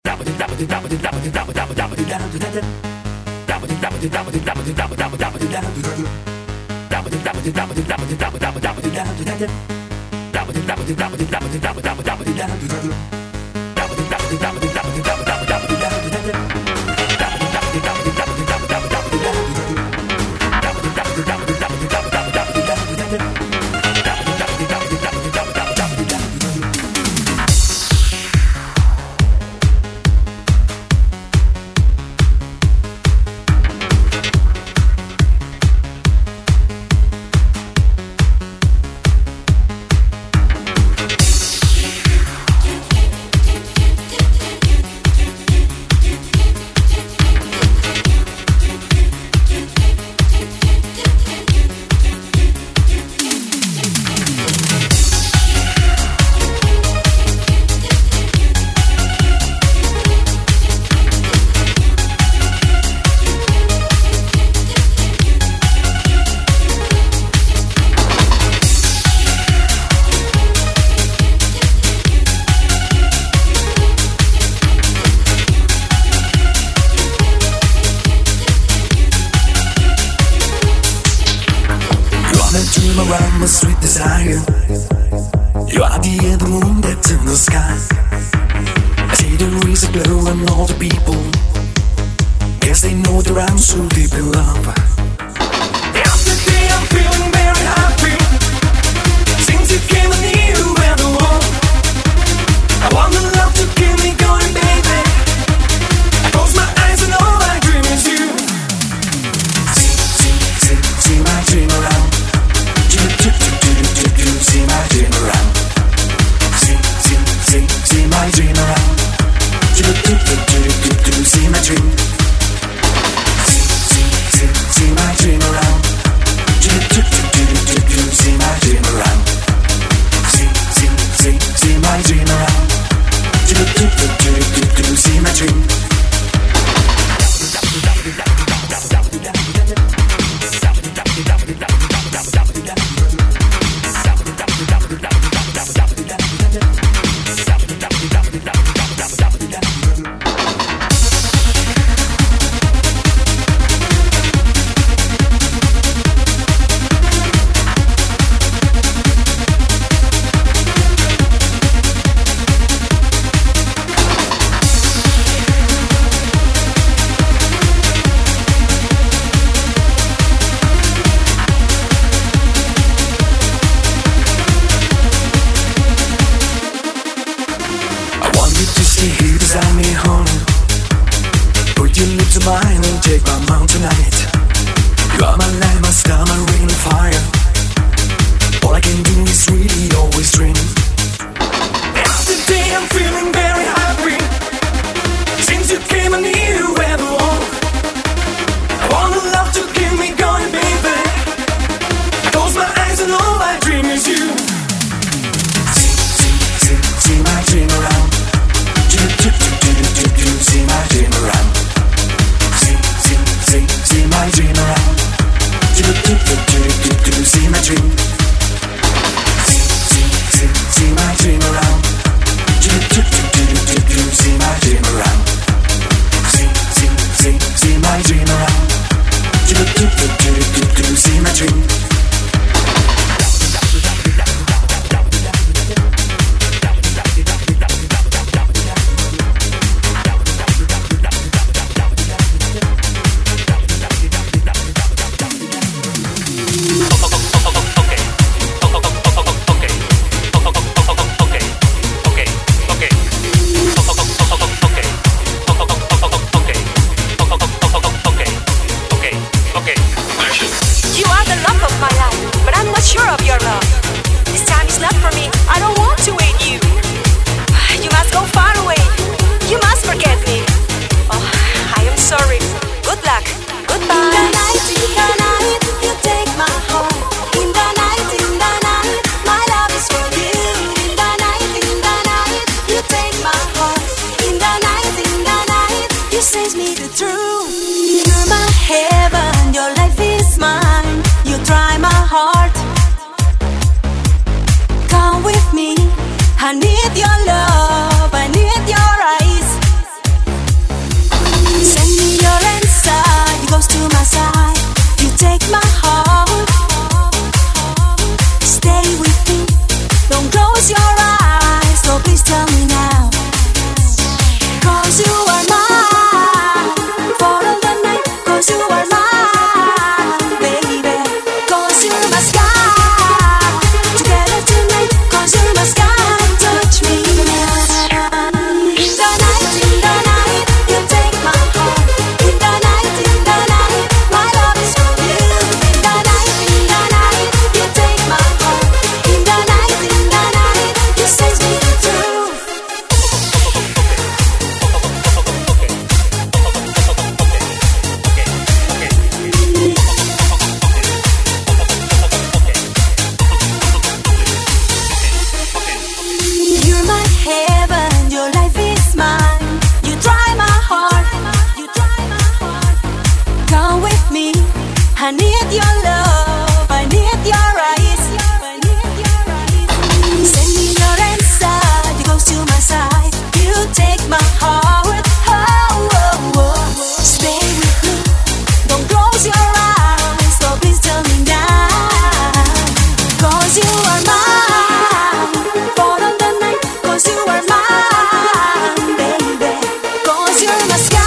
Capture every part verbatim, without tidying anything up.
Around my sweet desire, you are the air, the moon that's in the sky. I see the rays of glow and all the people, guess they know that I'm so deep in love. Day after day I'm feeling very happy, since you came near you and the world. I want the love to keep me going, baby. I close my eyes and all I dream is you. See, see, see, see my dream around. See my dream around. See, see, see, see my dream around. Do do do do do do. See my dream. See, see, see, see my dream around. Do do do do do do. See my dream around. See, see, see, see my dream around. Do do do do do do. See my dream. Mine and take my mount tonight. You are my light, my star, my rain and fire. All I can do is really always dream. After day I'm feeling very happy, since you came I near you everyone. I want the love to keep me going, baby. I close my eyes and all I dream is you. See, see, see, see my dream around. Do do do do do do. See my dream around. See, see my dream around. Do do do do do do. See my dream. See, see, see, my heart. Oh, oh, oh. Stay with me. Don't close your eyes. So please tell me now. Cause you are mine. For all the night. Cause you are mine, baby. Cause you're my sky.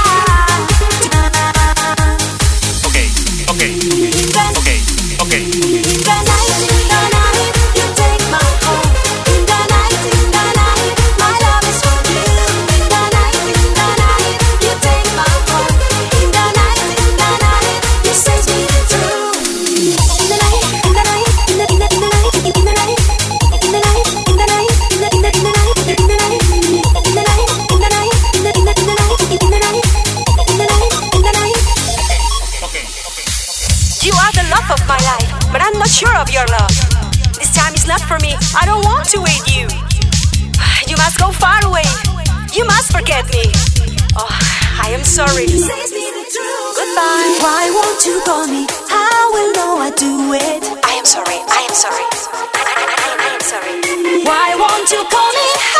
Okay, okay, okay, okay. In the night, in the night, you take my heart. In the night, in the night, my love is for you. In the night, in the night, you take my heart. In the night, in the night, you set me true. In the night, in the night, in the in the in the night, in the night, in the night, in the night, in the in the in the night, in the night, in the night, in the night, in the in the in the night, in the night, in the night, in the night. Okay, okay. You are the love of my life, but I'm not sure of your love. This time is not for me. I don't want to wait you. You must go far away. You must forget me. Oh, I am sorry. Goodbye. Why won't you call me? I will know I do it. I am sorry. I am sorry. I, I, I, I am sorry. Why won't you call me?